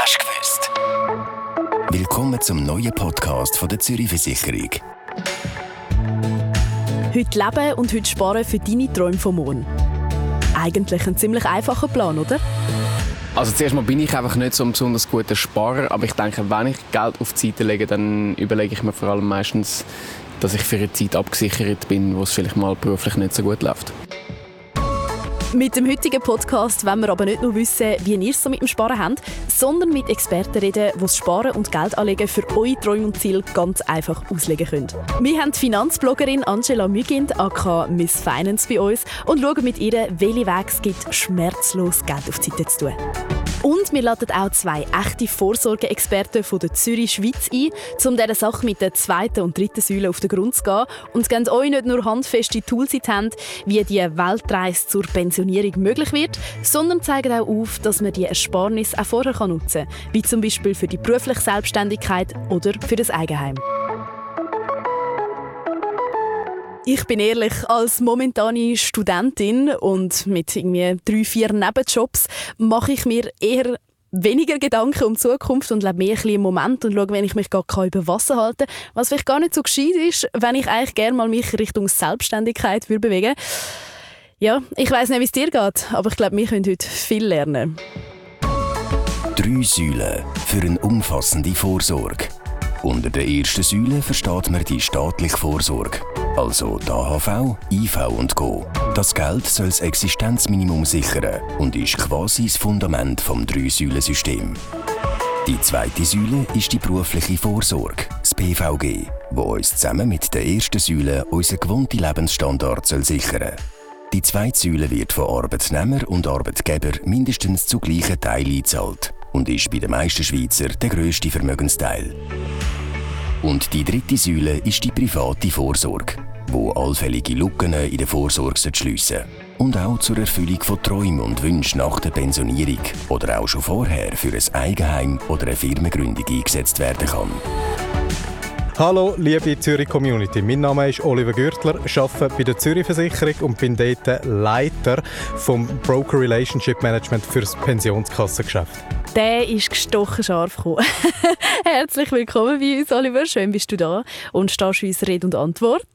Hast du gewusst? Willkommen zum neuen Podcast von der Zürich Versicherung. Heute leben und heute sparen für deine Träume vom morgen. Eigentlich ein ziemlich einfacher Plan, oder? Also zuerst mal bin ich einfach nicht so ein besonders guter Sparer, aber ich denke, wenn ich Geld auf die Seite lege, dann überlege ich mir vor allem meistens, dass ich für eine Zeit abgesichert bin, wo es vielleicht mal beruflich nicht so gut läuft. Mit dem heutigen Podcast wollen wir aber nicht nur wissen, wie ihr es so mit dem Sparen habt, sondern mit Experten reden, die das Sparen und Geld anlegen für eure Träume und Ziele ganz einfach auslegen können. Wir haben die Finanzbloggerin Angela Mügind, aka Miss Finance, bei uns und schauen mit ihr, welche Wege es gibt, schmerzlos Geld auf die Seite zu tun. Und wir laden auch 2 echte Vorsorgeexperten von der Zürich Schweiz ein, um dieser Sache mit der 2. und 3. Säule auf den Grund zu gehen und geben euch nicht nur handfeste Tools in die Hand, wie die Weltreise zur Pensionierung möglich wird, sondern zeigen auch auf, dass man die Ersparnis auch vorher nutzen kann, wie zum Beispiel für die berufliche Selbstständigkeit oder für das Eigenheim. Ich bin ehrlich, als momentane Studentin und mit irgendwie 3-4 Nebenjobs mache ich mir eher weniger Gedanken um die Zukunft und lebe mehr ein bisschen im Moment und schaue, wenn ich mich gar über Wasser halte. Was vielleicht gar nicht so gescheit ist, wenn ich eigentlich gerne mal mich Richtung Selbstständigkeit bewegen würde. Ja, ich weiss nicht, wie es dir geht, aber ich glaube, wir können heute viel lernen. 3 Säulen für eine umfassende Vorsorge. Unter der ersten Säule versteht man die staatliche Vorsorge, also die AHV, IV und Co. Das Geld soll das Existenzminimum sichern und ist quasi das Fundament des 3-Säulen-Systems. Die zweite Säule ist die berufliche Vorsorge, das BVG, wo uns zusammen mit der ersten Säule unseren gewohnten Lebensstandard sichern soll. Die zweite Säule wird von Arbeitnehmer und Arbeitgeber mindestens zu gleichen Teilen eingezahlt und ist bei den meisten Schweizer der grösste Vermögensteil. Und die dritte Säule ist die private Vorsorge, wo allfällige Lücken in der Vorsorge schliessen soll. Und auch zur Erfüllung von Träumen und Wünschen nach der Pensionierung oder auch schon vorher für ein Eigenheim oder eine Firmengründung eingesetzt werden kann. Hallo, liebe Zürich-Community. Mein Name ist Oliver Gürtler, arbeite bei der Zürich Versicherung und bin dort Leiter vom Broker Relationship Management für das Pensionskassengeschäft. Der ist gestochen scharf gekommen. Herzlich willkommen bei uns, Oliver. Schön bist du da und stehst uns Rede und Antwort.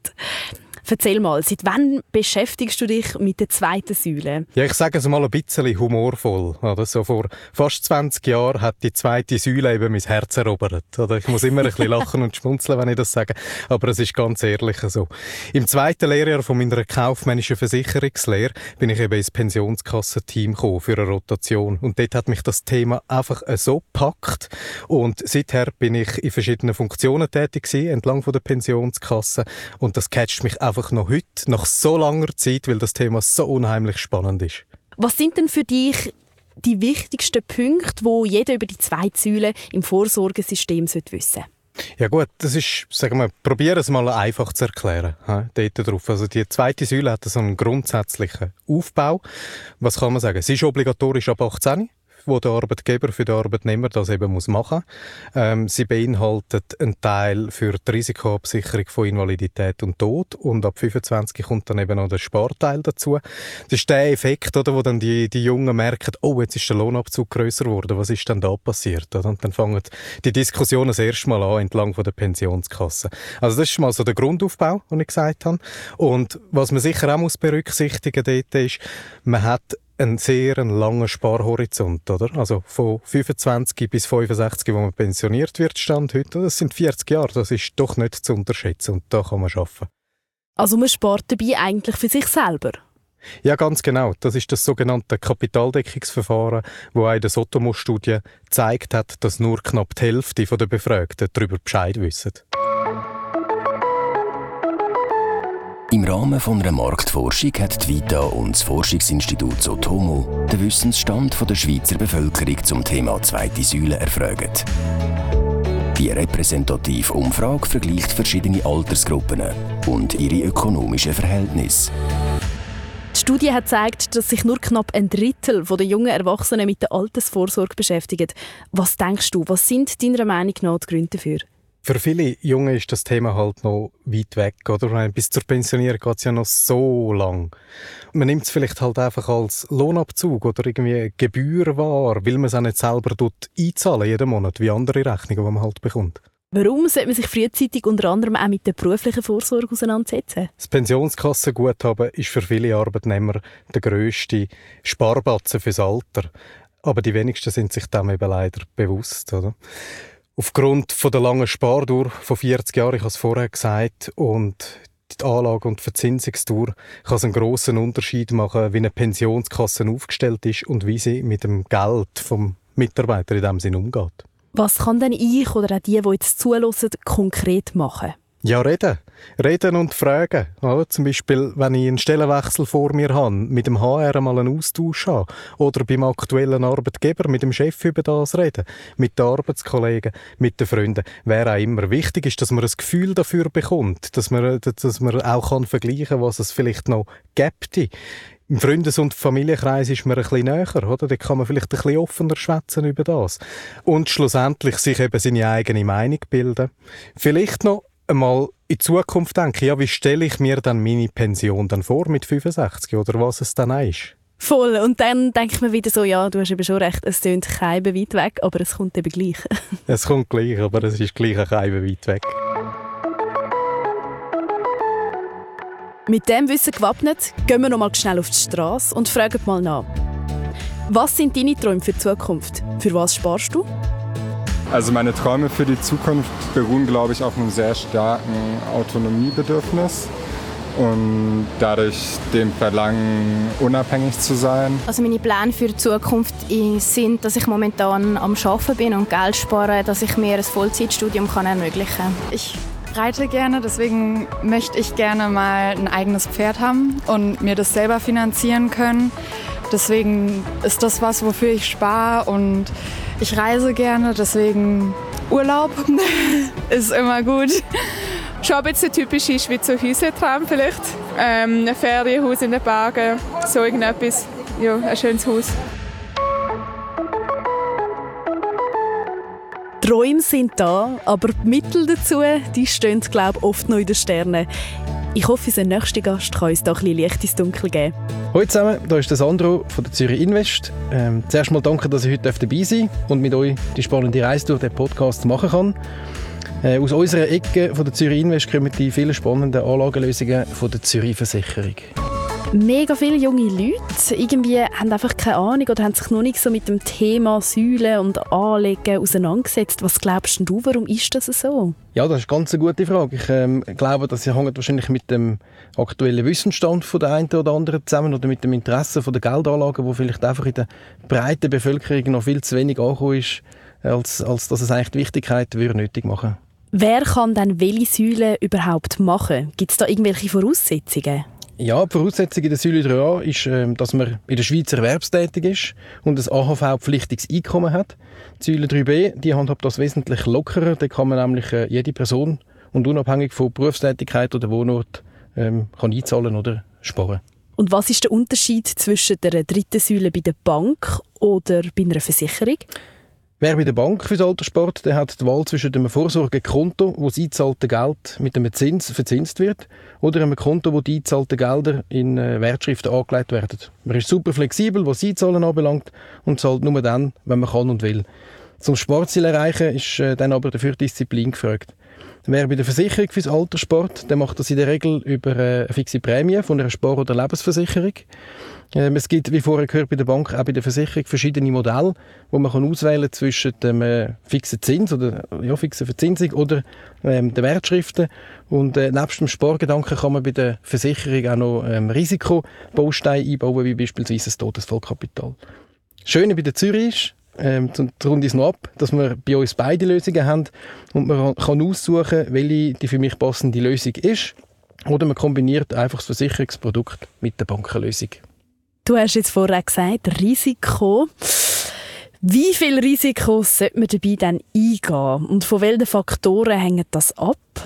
Erzähl mal, seit wann beschäftigst du dich mit der zweiten Säule? Ja, ich sage es mal ein bisschen humorvoll. Oder? So vor fast 20 Jahren hat die zweite Säule eben mein Herz erobert. Oder? Ich muss immer ein bisschen lachen und schmunzeln, wenn ich das sage. Aber es ist ganz ehrlich so. Im 2. Lehrjahr von meiner kaufmännischen Versicherungslehre bin ich eben ins Pensionskassenteam gekommen für eine Rotation. Und dort hat mich das Thema einfach so gepackt. Und seither bin ich in verschiedenen Funktionen tätig gewesen, entlang von der Pensionskasse. Und das catcht mich einfach noch heute, nach so langer Zeit, weil das Thema so unheimlich spannend ist. Was sind denn für dich die wichtigsten Punkte, die jeder über die 2 Säulen im Vorsorgesystem wissen sollte? Ja gut, das ist, sagen wir, probieren es mal einfach zu erklären. Dort drauf. Also die zweite Säule hat so einen grundsätzlichen Aufbau. Was kann man sagen? Sie ist obligatorisch ab 18, wo der Arbeitgeber für den Arbeitnehmer das eben machen muss. Sie beinhaltet einen Teil für die Risikoabsicherung von Invalidität und Tod und ab 25 kommt dann eben noch der Sparteil dazu. Das ist der Effekt, oder, wo dann die Jungen merken, oh, jetzt ist der Lohnabzug grösser geworden, was ist denn da passiert? Oder? Und dann fangen die Diskussionen das erste Mal an, entlang von der Pensionskasse. Also das ist mal so der Grundaufbau, den ich gesagt habe. Und was man sicher auch berücksichtigen muss dort ist, man hat einen sehr langen Sparhorizont, oder? Also von 25 bis 65, wo man pensioniert wird, Stand heute. Das sind 40 Jahre, das ist doch nicht zu unterschätzen und da kann man arbeiten. Also man spart dabei eigentlich für sich selber? Ja, ganz genau. Das ist das sogenannte Kapitaldeckungsverfahren, wo auch in der Sotomos-Studie gezeigt hat, dass nur knapp die Hälfte der Befragten darüber Bescheid wissen. Im Rahmen von einer Marktforschung hat die Vita und das Forschungsinstitut Sotomo den Wissensstand der Schweizer Bevölkerung zum Thema zweite Säule erfragt. Die repräsentative Umfrage vergleicht verschiedene Altersgruppen und ihre ökonomischen Verhältnisse. Die Studie hat gezeigt, dass sich nur knapp ein Drittel der jungen Erwachsenen mit der Altersvorsorge beschäftigen. Was denkst du, was sind deiner Meinung nach die Gründe dafür? Für viele Junge ist das Thema halt noch weit weg, oder? Bis zur Pensionierung geht es ja noch so lang. Man nimmt es vielleicht halt einfach als Lohnabzug oder irgendwie Gebühr wahr, weil man es auch nicht selber einzahlen jeden Monat, wie andere Rechnungen, die man halt bekommt. Warum sollte man sich frühzeitig unter anderem auch mit der beruflichen Vorsorge auseinandersetzen? Das Pensionskassenguthaben ist für viele Arbeitnehmer der grösste Sparbatzen fürs Alter. Aber die wenigsten sind sich dem eben leider bewusst, oder? Aufgrund von der langen Spardauer von 40 Jahren, ich habe es vorher gesagt, und die Anlage- und Verzinsungsdauer kann es einen grossen Unterschied machen, wie eine Pensionskasse aufgestellt ist und wie sie mit dem Geld vom Mitarbeiter in diesem Sinne umgeht. Was kann denn ich oder auch die jetzt zuhören, konkret machen? Ja, reden. Reden und fragen. Ja, zum Beispiel, wenn ich einen Stellenwechsel vor mir habe, mit dem HR mal einen Austausch habe. Oder beim aktuellen Arbeitgeber mit dem Chef über das reden. Mit den Arbeitskollegen, mit den Freunden. Wer auch immer. Wichtig ist, dass man ein Gefühl dafür bekommt. Dass man auch vergleichen kann, was es vielleicht noch gibt. Im Freundes- und Familienkreis ist man ein bisschen näher, oder? Da kann man vielleicht ein bisschen offener schwätzen über das. Und schlussendlich sich eben seine eigene Meinung bilden. Vielleicht noch einmal in Zukunft denken, ja, wie stelle ich mir dann meine Pension dann vor mit 65 oder was es dann ist? Voll. Und dann denke ich mir wieder so, ja, du hast eben schon recht, es tönt kein weit weg, aber es kommt eben gleich. Es kommt gleich, aber es ist gleich kein weit weg. Mit dem Wissen gewappnet, gehen wir noch mal schnell auf die Straße und fragen mal nach. Was sind deine Träume für die Zukunft? Für was sparst du? Also meine Träume für die Zukunft beruhen, glaube ich, auf einem sehr starken Autonomiebedürfnis und dadurch dem Verlangen, unabhängig zu sein. Also meine Pläne für die Zukunft sind, dass ich momentan am Arbeiten bin und Geld spare, dass ich mir ein Vollzeitstudium ermöglichen kann. Ich reite gerne, deswegen möchte ich gerne mal ein eigenes Pferd haben und mir das selber finanzieren können. Deswegen ist das was, wofür ich spare, und ich reise gerne, deswegen Urlaub ist immer gut. Schon ein bisschen typisch ist wie so Häusertraum vielleicht. Ein Ferienhaus in den Bergen, so irgendetwas. Ja, ein schönes Haus. Träume sind da, aber die Mittel dazu, die stehen, glaube ich, oft noch in den Sternen. Ich hoffe, unser nächster Gast kann uns da ein bisschen Licht ins Dunkel geben. Hallo zusammen, hier ist der Sandro von der Zürich Invest. Zuerst mal danke, dass ich heute dabei sein darf und mit euch die spannende Reise durch den Podcast machen kann. Aus unserer Ecke von der Zürich Invest kommen die vielen spannenden Anlagelösungen von der Zürich Versicherung. Mega viele junge Leute irgendwie haben einfach keine Ahnung oder haben sich noch nicht so mit dem Thema Säulen und Anlegen auseinandergesetzt. Was glaubst du, warum ist das so? Ja, das ist eine ganz gute Frage. Ich glaube, das hängt wahrscheinlich mit dem aktuellen Wissensstand von der einen oder anderen zusammen oder mit dem Interesse der Geldanlagen, wo vielleicht einfach in der breiten Bevölkerung noch viel zu wenig angekommen ist, als dass es eigentlich die Wichtigkeit nötig machen würde. Wer kann denn welche Säulen überhaupt machen? Gibt es da irgendwelche Voraussetzungen? Ja, die Voraussetzung in der Säule 3a ist, dass man in der Schweiz erwerbstätig ist und ein AHV-pflichtiges Einkommen hat. Die Säule 3b, die handhabt das wesentlich lockerer. Da kann man nämlich jede Person und unabhängig von Berufstätigkeit oder Wohnort kann einzahlen oder sparen. Und was ist der Unterschied zwischen der dritten Säule bei der Bank oder bei einer Versicherung? Wer bei der Bank fürs Alter spart, der hat die Wahl zwischen einem Vorsorgekonto, wo das eingezahlte Geld mit einem Zins verzinst wird, oder einem Konto, wo die eingezahlten Gelder in Wertschriften angelegt werden. Man ist super flexibel, was das Einzahlen anbelangt, und zahlt nur dann, wenn man kann und will. Zum Sparziel erreichen ist dann aber dafür Disziplin gefragt. Wer bei der Versicherung fürs Alter spart, der macht das in der Regel über eine fixe Prämie von einer Spar- oder Lebensversicherung. Es gibt, wie vorher gehört, bei der Bank auch bei der Versicherung verschiedene Modelle, wo man auswählen kann zwischen dem fixen Zins oder fixen Verzinsung oder den Wertschriften. Und nebst dem Spargedanken kann man bei der Versicherung auch noch Risikobausteine einbauen, wie beispielsweise das Todesfallkapital. Das Schöne bei der Zürich ist, runde ich es noch ab, dass wir bei uns beide Lösungen haben und man kann aussuchen, welche die für mich passende Lösung ist. Oder man kombiniert einfach das Versicherungsprodukt mit der Bankenlösung. Du hast jetzt vorher gesagt, Risiko. Wie viel Risiko sollte man dabei dann eingehen? Und von welchen Faktoren hängt das ab?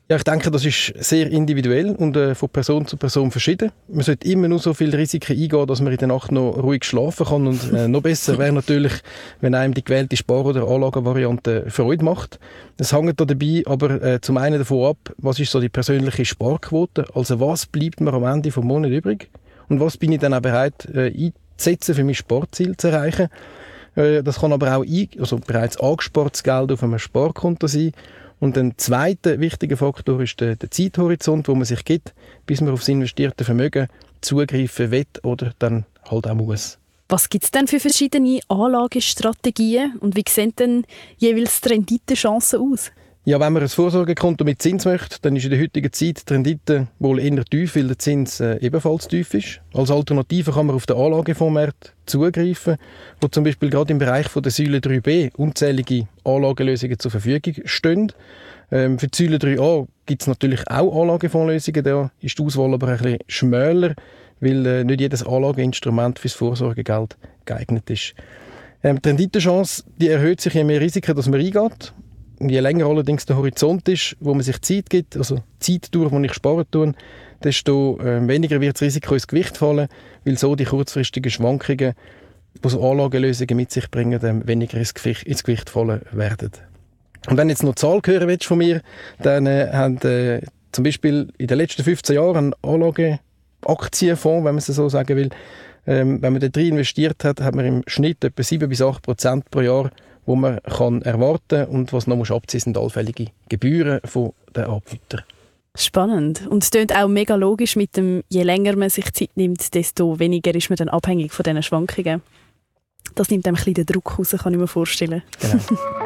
Ja, ich denke, das ist sehr individuell und von Person zu Person verschieden. Man sollte immer nur so viele Risiken eingehen, dass man in der Nacht noch ruhig schlafen kann. Und noch besser wäre natürlich, wenn einem die gewählte Spar- oder Anlagenvariante Freude macht. Es hängt da dabei aber zum einen davon ab, was ist so die persönliche Sparquote, also was bleibt mir am Ende vom Monat übrig und was bin ich dann auch bereit einzusetzen, für mein Sparziel zu erreichen. Das kann aber auch bereits angespartes Geld auf einem Sparkonto sein. Und ein zweiter wichtiger Faktor ist der Zeithorizont, wo man sich gibt, bis man auf das investierte Vermögen zugreifen will oder dann halt auch muss. Was gibt es denn für verschiedene Anlagestrategien und wie sehen denn jeweils die Renditechancen aus? Ja, wenn man ein Vorsorgekonto mit Zins möchte, dann ist in der heutigen Zeit die Rendite wohl eher tief, weil der Zins ebenfalls tief ist. Als Alternative kann man auf den Anlagefondsmarkt zugreifen, wo zum Beispiel gerade im Bereich von der Säule 3b unzählige Anlagelösungen zur Verfügung stehen. Für die Säule 3a gibt es natürlich auch Anlagefondslösungen, da ist die Auswahl aber ein bisschen schmäler, weil nicht jedes Anlageinstrument fürs Vorsorgegeld geeignet ist. Die Renditechance, die erhöht sich, je mehr Risiken, dass man eingeht. Je länger allerdings der Horizont ist, wo man sich Zeit gibt, also Zeit durch, wo ich sparen tue, desto weniger wird das Risiko ins Gewicht fallen, weil so die kurzfristigen Schwankungen, die so Anlagelösungen mit sich bringen, weniger ins Gewicht fallen werden. Und wenn du jetzt noch Zahl hören willst von mir, dann haben zum Beispiel in den letzten 15 Jahren ein Anlageaktienfonds, wenn man es so sagen will, wenn man da drin investiert hat, hat man im Schnitt etwa 7-8% pro Jahr, wo man kann erwarten und was noch abziehen sind allfällige Gebühren von den Anbietern. Spannend. Und es klingt auch mega logisch mit dem, je länger man sich Zeit nimmt, desto weniger ist man dann abhängig von diesen Schwankungen. Das nimmt einem ein bisschen den Druck raus, kann ich mir vorstellen. Genau.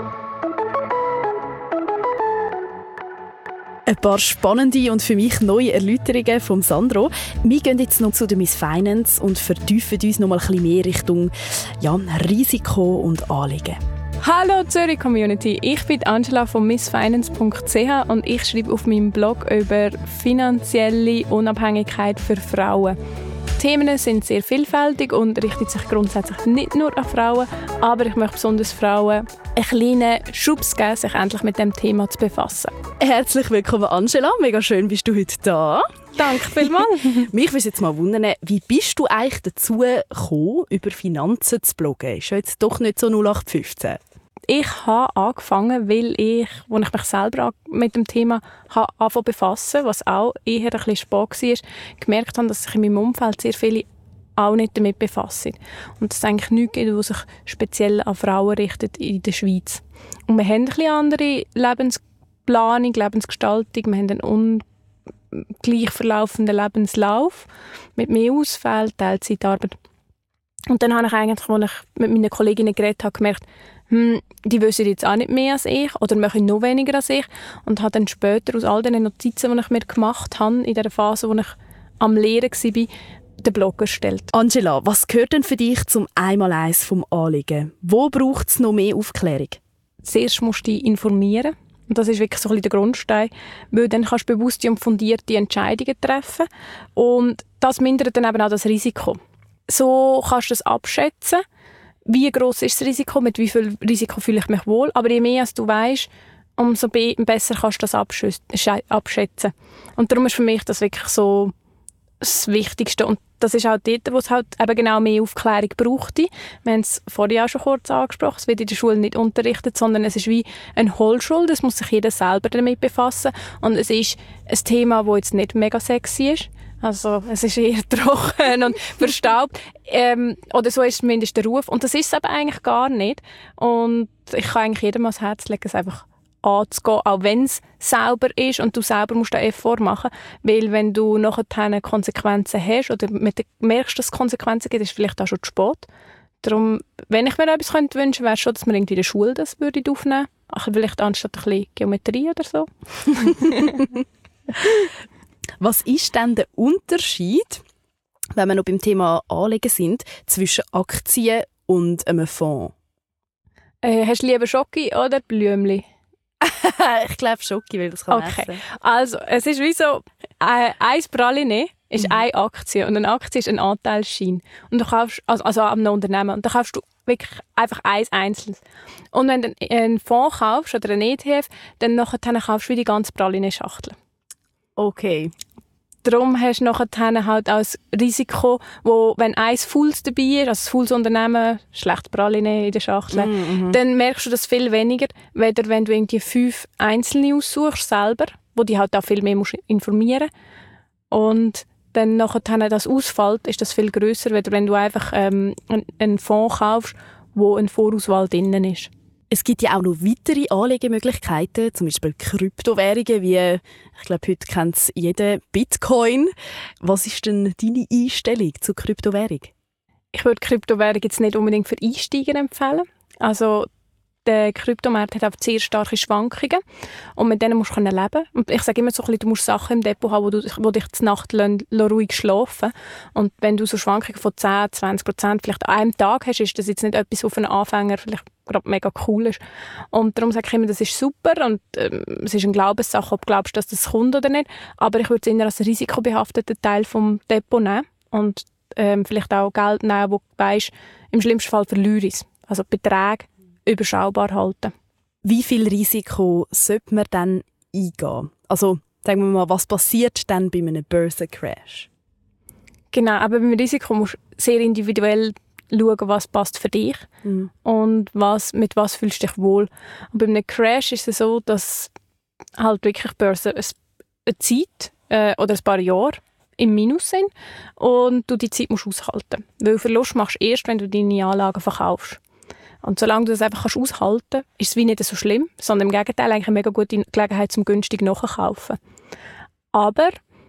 Ein paar spannende und für mich neue Erläuterungen von Sandro. Wir gehen jetzt noch zu der Miss Finance und vertiefen uns noch mal ein bisschen mehr Richtung Risiko und Anlegen. Hallo Zürich Community, ich bin Angela von missfinance.ch und ich schreibe auf meinem Blog über finanzielle Unabhängigkeit für Frauen. Die Themen sind sehr vielfältig und richten sich grundsätzlich nicht nur an Frauen, aber ich möchte besonders Frauen einen kleinen Schubs geben, sich endlich mit dem Thema zu befassen. Herzlich willkommen Angela, mega schön bist du heute da. Danke vielmals. Mich würde jetzt mal wundern, wie bist du eigentlich dazu gekommen, über Finanzen zu bloggen? Ist ja jetzt doch nicht so 0815. Ich habe angefangen, weil ich, als ich mich selber mit dem Thema angefangen befassen, was auch eher ein bisschen spät war, gemerkt habe, dass sich in meinem Umfeld sehr viele auch nicht damit befassen. Und dass es eigentlich nichts gibt, was sich speziell an Frauen richtet in der Schweiz. Und wir haben ein bisschen andere Lebensplanung, Lebensgestaltung, wir haben einen ungleich verlaufenden Lebenslauf mit mehr Ausfällen, Teilzeitarbeit. Und dann habe ich eigentlich, als ich mit meinen Kolleginnen geredet habe, gemerkt, die wissen jetzt auch nicht mehr als ich oder machen noch weniger als ich. Und habe dann später aus all den Notizen, die ich mir gemacht habe, in der Phase, wo ich am Lehren war, den Blog erstellt. Angela, was gehört denn für dich zum Einmaleins vom Anliegen? Wo braucht es noch mehr Aufklärung? Zuerst musst du dich informieren. Und das ist wirklich so ein bisschen der Grundstein, weil dann kannst du bewusste und fundierte Entscheidungen treffen. Und das mindert dann eben auch das Risiko. So kannst du es abschätzen, wie gross ist das Risiko, mit wie viel Risiko fühle ich mich wohl. Aber je mehr als du weißt, umso besser kannst du das abschätzen. Und darum ist für mich das wirklich so das Wichtigste. Und das ist auch dort, wo es halt eben genau mehr Aufklärung braucht. Wir haben es vorher auch schon kurz angesprochen, es wird in der Schule nicht unterrichtet, sondern es ist wie eine Hohlschule, das muss sich jeder selber damit befassen. Und es ist ein Thema, das jetzt nicht mega sexy ist. Also es ist eher trocken und verstaubt. Oder so ist zumindest der Ruf. Und das ist es aber eigentlich gar nicht. Und ich kann eigentlich jedem ans Herz legen, es einfach anzugehen, auch wenn es sauber ist und du selber musst den Effort machen. Weil wenn du nachher Konsequenzen hast oder merkst, dass es Konsequenzen gibt, ist es vielleicht auch schon zu spät. Darum, wenn ich mir etwas wünschen könnte, wäre es schon, dass man irgendwie in der Schule das würde aufnehmen würde. Vielleicht anstatt ein bisschen Geometrie oder so. Was ist denn der Unterschied, wenn wir noch beim Thema Anlegen sind, zwischen Aktien und einem Fonds? Hast du lieber Schoki oder Blümli? Ich glaube Schoki, weil das kann man essen. Also, es ist wie so, ein Praline ist eine Aktie und eine Aktie ist ein Anteilsschein. Und du kaufst, also an einem Unternehmen. Und da kaufst du wirklich einfach eins einzelnes. Und wenn du einen Fonds kaufst oder einen ETF, dann kaufst du wie die ganze Praline-Schachtel. Okay. Darum hast du nachher halt auch das Risiko, wo, wenn eins Fools dabei ist, also das Fools-Unternehmen, schlecht Praline in der Schachtel, dann merkst du das viel weniger, weder wenn du irgendwie 5 Einzelne aussuchst selber, wo die halt auch viel mehr musst informieren und dann nachher das ausfällt, ist das viel grösser, weder wenn du einfach einen Fonds kaufst, wo eine Vorauswahl drin ist. Es gibt ja auch noch weitere Anlegemöglichkeiten, zum Beispiel Kryptowährungen, wie, ich glaube, heute kennt es jeder, Bitcoin. Was ist denn deine Einstellung zur Kryptowährung? Ich würde Kryptowährung jetzt nicht unbedingt für Einsteiger empfehlen. Also der Kryptomarkt hat auch sehr starke Schwankungen und mit denen musst du leben können. Und ich sage immer so ein bisschen, du musst Sachen im Depot haben, wo dich die Nacht ruhig schlafen. Und wenn du so Schwankungen von 10-20% vielleicht an einem Tag hast, ist das jetzt nicht etwas, was für einen Anfänger vielleicht gerade mega cool ist. Und darum sage ich immer, das ist super und es ist eine Glaubenssache, ob du glaubst, dass das kommt oder nicht. Aber ich würde es eher als risikobehafteten Teil vom Depot nehmen und vielleicht auch Geld nehmen, wo du weisst, im schlimmsten Fall verliere ich es. Also Beträge überschaubar halten. Wie viel Risiko sollte man dann eingehen? Also sagen wir mal, was passiert dann bei einem Börsencrash? Genau, aber beim Risiko musst du sehr individuell schauen, was passt für dich und mit was fühlst du dich wohl. Und bei einem Crash ist es so, dass halt wirklich Börsen eine Zeit oder ein paar Jahre im Minus sind und du die Zeit musst aushalten. Weil Verlust machst du erst, wenn du deine Anlagen verkaufst. Und solange du das einfach aushalten kannst, ist es wie nicht so schlimm, sondern im Gegenteil eigentlich eine mega gute Gelegenheit zum günstig nachkaufen. Aber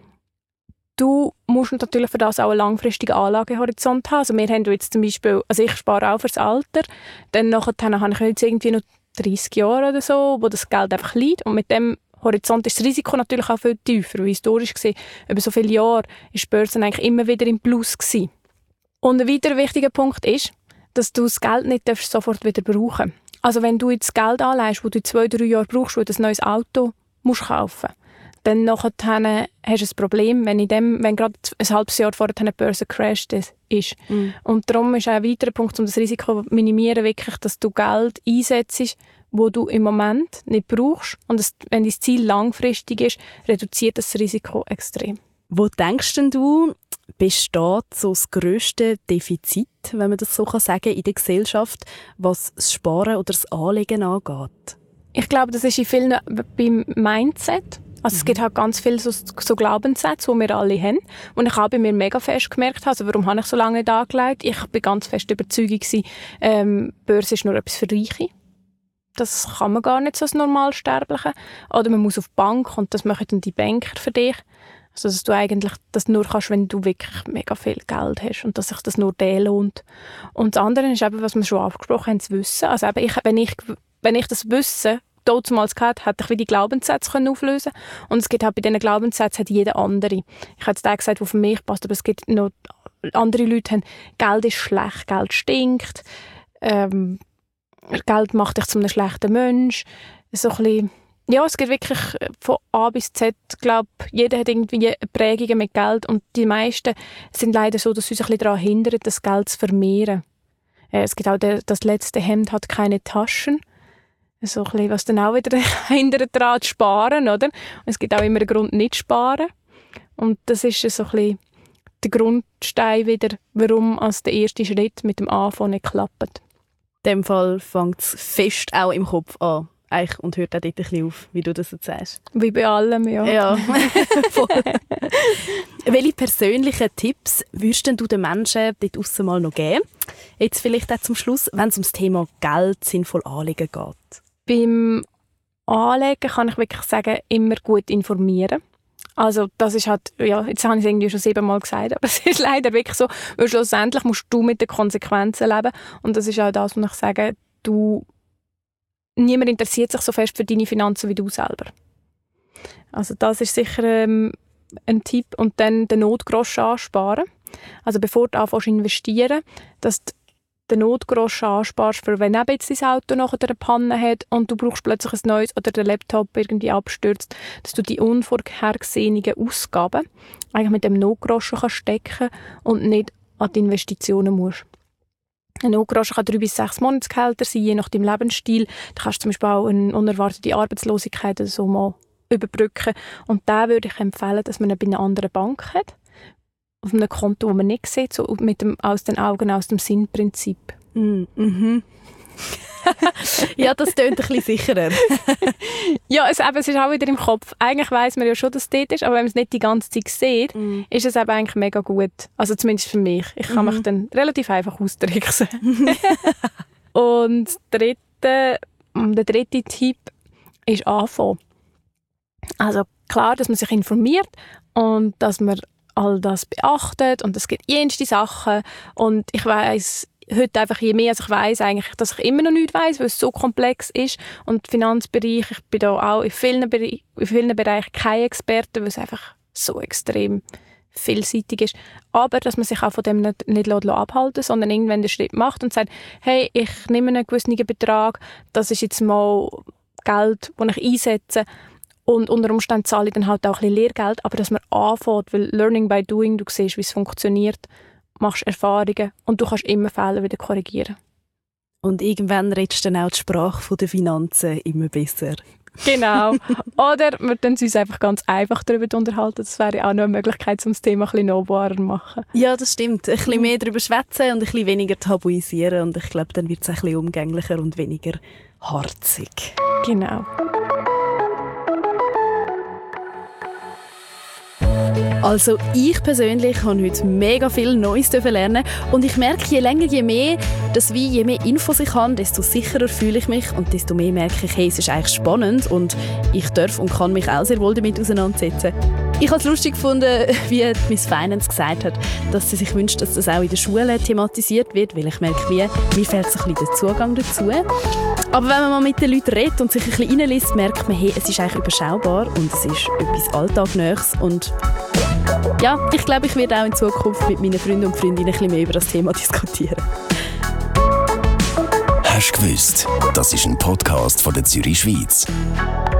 du musst natürlich für das auch einen langfristigen Anlagehorizont haben. Also wir haben jetzt zum Beispiel, also ich spare auch fürs Alter, dann nachher habe ich jetzt irgendwie noch 30 Jahre oder so, wo das Geld einfach liegt und mit dem Horizont ist das Risiko natürlich auch viel tiefer, weil historisch gesehen über so viele Jahre ist die Börse eigentlich immer wieder im Plus gewesen. Und ein weiterer wichtiger Punkt ist, dass du das Geld nicht sofort wieder brauchen darfst. Also wenn du jetzt Geld anlegst, das du 2-3 Jahre brauchst, weil du ein neues Auto musst kaufen musst, dann nachher hast du ein Problem, wenn gerade ein halbes Jahr vorher eine Börse crasht ist. Und darum ist auch ein weiterer Punkt, um das Risiko zu minimieren, wirklich, dass du Geld einsetzt, wo du im Moment nicht brauchst. Und wenn dein Ziel langfristig ist, reduziert das Risiko extrem. Wo denkst denn du, besteht so das grösste Defizit, wenn man das so sagen kann, in der Gesellschaft, was das Sparen oder das Anlegen angeht? Ich glaube, das ist in vielen beim Mindset. Also es gibt halt ganz viele so Glaubenssätze, die wir alle haben. Und ich habe bei mir mega fest gemerkt, also warum habe ich so lange nicht angelegt? Ich war ganz fest überzeugt, Börse ist nur etwas für Reiche. Das kann man gar nicht so als Normalsterbliche. Oder man muss auf die Bank und das machen dann die Banker für dich. Also dass du eigentlich das nur kannst, wenn du wirklich mega viel Geld hast und dass sich das nur der lohnt. Und das andere ist eben, was wir schon angesprochen haben, das Wissen. Also eben wenn ich das Wissen damals gehabt hätte ich wie die Glaubenssätze auflösen können. Und es gibt halt bei diesen Glaubenssätzen hat jeder andere. Ich habe jetzt den gesagt, der für mich passt, aber es gibt noch andere Leute, die haben, Geld ist schlecht, Geld stinkt, Geld macht dich zu einem schlechten Mensch. So ein bisschen, ja, es gibt wirklich von A bis Z, ich glaube, jeder hat irgendwie Prägungen mit Geld und die meisten sind leider so, dass sie sich ein bisschen daran hindern, das Geld zu vermehren. Es gibt auch das letzte Hemd hat keine Taschen. So ein bisschen, was dann auch wieder hindert daran zu sparen, oder? Und es gibt auch immer einen Grund, nicht zu sparen. Und das ist so ein bisschen der Grundstein wieder, warum als der erste Schritt mit dem Anfang nicht klappt. In dem Fall fängt es fest auch im Kopf an. Und hört auch dort ein bisschen auf, wie du das jetzt sagst. Wie bei allem, ja. Ja. Voll. Welche persönlichen Tipps würdest du den Menschen dort draussen mal noch geben? Jetzt vielleicht auch zum Schluss, wenn es um das Thema Geld, sinnvoll anlegen geht. Beim Anlegen kann ich wirklich sagen, immer gut informieren. Also das ist halt, ja, jetzt habe ich es irgendwie schon 7-mal gesagt, aber es ist leider wirklich so, weil schlussendlich musst du mit den Konsequenzen leben. Und das ist auch das, was ich sage, niemand interessiert sich so fest für deine Finanzen wie du selber. Also das ist sicher ein Tipp. Und dann den Notgroschen ansparen. Also bevor du anfängst zu investieren, dass du den Notgroschen ansparst, für wenn eben jetzt dein Auto nachher eine Panne hat und du brauchst plötzlich ein neues oder der Laptop irgendwie abstürzt, dass du die unvorhergesehenen Ausgaben eigentlich mit dem Notgroschen stecken kannst und nicht an die Investitionen musst. Ein Notgroschen kann 3 bis 6 Monatsgehälter sein, je nach deinem Lebensstil. Da kannst du zum Beispiel auch eine unerwartete Arbeitslosigkeit oder so mal überbrücken. Und da würde ich empfehlen, dass man ihn bei einer anderen Bank hat. Auf einem Konto, das man nicht sieht, so mit dem aus den Augen, aus dem Sinn-Prinzip. Mhm. Ja, das tönt ein bisschen sicherer. Ja, es ist auch wieder im Kopf. Eigentlich weiss man ja schon, dass es dort ist, aber wenn man es nicht die ganze Zeit sieht, ist es eben eigentlich mega gut. Also zumindest für mich. Ich kann mich dann relativ einfach austricksen. Und der dritte Tipp ist anfangen. Also klar, dass man sich informiert und dass man all das beachtet und es gibt jenste Sachen und ich weiss heute einfach je mehr, als ich weiss eigentlich, dass ich immer noch nichts weiss, weil es so komplex ist und Finanzbereich, ich bin da auch in vielen Bereichen kein Experte, weil es einfach so extrem vielseitig ist. Aber dass man sich auch von dem nicht abhalten lässt, sondern irgendwann den Schritt macht und sagt, hey, ich nehme einen gewissen Betrag, das ist jetzt mal Geld, das ich einsetze. Und unter Umständen zahle ich dann halt auch ein bisschen Lehrgeld, aber dass man anfängt, weil Learning by Doing, du siehst, wie es funktioniert, machst Erfahrungen und du kannst immer Fehler wieder korrigieren. Und irgendwann redest du dann auch die Sprache der Finanzen immer besser. Genau. Oder wir können uns einfach ganz einfach darüber unterhalten. Das wäre auch noch eine Möglichkeit, um das Thema ein bisschen nahbarer zu machen. Ja, das stimmt. Ein bisschen mehr darüber schwätzen und ein bisschen weniger tabuisieren. Und ich glaube, dann wird es ein bisschen umgänglicher und weniger harzig. Genau. Also ich persönlich habe heute mega viel Neues lernen und ich merke, je länger, je mehr Infos ich habe, desto sicherer fühle ich mich und desto mehr merke ich, hey, es ist eigentlich spannend und ich darf und kann mich auch sehr wohl damit auseinandersetzen. Ich habe es lustig gefunden, wie Miss Finance gesagt hat, dass sie sich wünscht, dass das auch in der Schule thematisiert wird, weil ich merke, mir fehlt so ein bisschen der Zugang dazu. Aber wenn man mal mit den Leuten redet und sich ein bisschen reinliest, merkt man, hey, es ist eigentlich überschaubar und es ist etwas Alltagnähes und ja, ich glaube, ich werde auch in Zukunft mit meinen Freunden und Freundinnen ein bisschen mehr über das Thema diskutieren. Hast du gewusst? Das ist ein Podcast von der Zürich Schweiz.